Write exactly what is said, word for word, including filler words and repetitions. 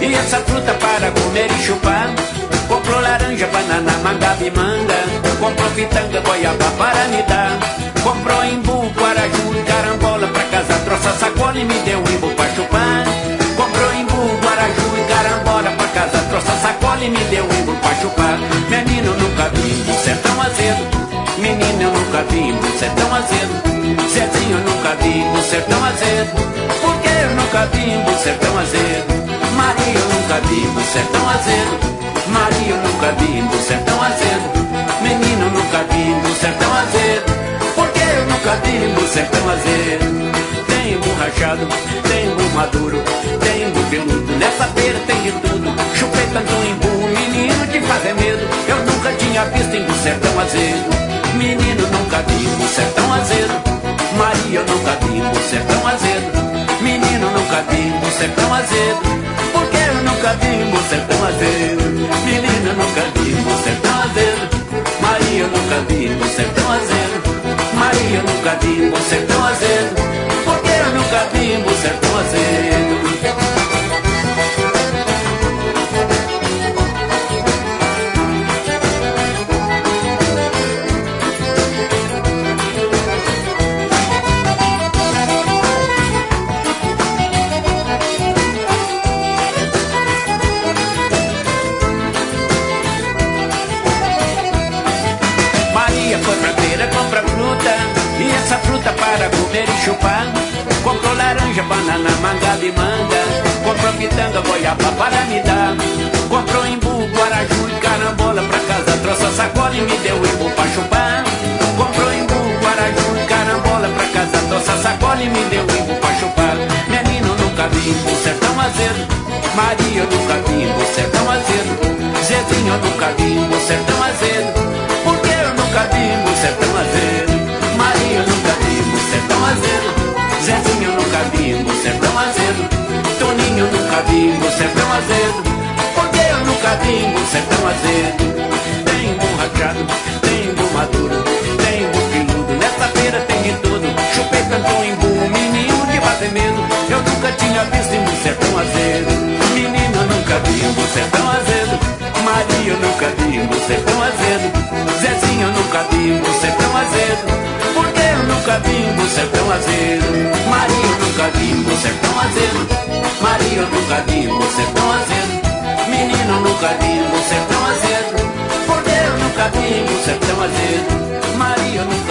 e essa fruta para comer e chupar. Comprou laranja, banana, mangaba e manga. Comprou pitanga, goiaba para me dar. Comprou imbu, guaraju e carambola. Pra casa trouxe a sacola e me deu um imbu pra chupar. Comprou imbu, guaraju e carambola. Pra casa trouxe a sacola e me deu um imbu pra chupar. Menino, nunca vi imbu sertão azedo. Menino, eu nunca vi imbu sertão azedo. Zezinho, eu nunca vi imbu sertão azedo. Porque eu nunca vi imbu sertão azedo. Maria, eu nunca vi imbu sertão azedo. Maria, eu nunca vi imbu sertão azedo. Menino, eu nunca vi imbu sertão azedo. Porque eu nunca vi imbu sertão azedo. Tem imbu rachado, tem imbu maduro, tem imbu peludo. Nessa feira tem de tudo. Chupei tanto imbu, menino, de fazer medo. Eu nunca tinha visto imbu sertão azedo. Menino, nunca vi imbu sertão azedo. Maria, eu nunca vi imbu sertão azedo. Menino, nunca vi imbu sertão azedo. Porque eu nunca vi imbu sertão azedo. Menino, nunca vi imbu sertão azedo. Maria, eu nunca vi imbu sertão azedo. Maria, eu nunca vi imbu sertão azedo. Porque eu nunca vi imbu sertão azedo. E essa fruta para comer e chupar. Comprou laranja, banana, mangaba e manga. Comprou pitanga, goiaba para me dar. Comprou imbu, guaraju e carambola. Pra casa trouxe a sacola e me deu imbu pra chupar. Comprou imbu, guaraju e carambola. Pra casa trouxe a sacola e me deu imbu pra chupar. Menino, nunca vi imbu sertão azedo. Maria, eu nunca vi imbu sertão azedo. Zezinho, eu nunca vi imbu sertão azedo. Porque eu nunca vi imbu sertão azedo. Maria, eu nunca vi imbu sertão azedo. Zezinho, eu nunca vi imbu sertão azedo. Toninho, eu nunca vi imbu sertão azedo. Porque eu nunca vi imbu sertão azedo. Tem imbu rachado, tem imbu maduro, tem imbu peludo. Nessa feira tem de tudo. Chupei tanto imbu, menino de bater medo. Eu nunca tinha visto imbu sertão azedo. Menino, eu nunca vi imbu sertão azedo. Maria, eu nunca vi imbu sertão azedo. Zezinho, eu nunca vi imbu sertão azedo. Porque eu nunca vi imbu sertão azedo. Maria, eu nunca vi imbu sertão azedo. Maria, eu nunca vi imbu sertão azedo. Menino, eu nunca vi imbu sertão azedo. Porque eu nunca vi imbu sertão azedo. Maria, eu nunca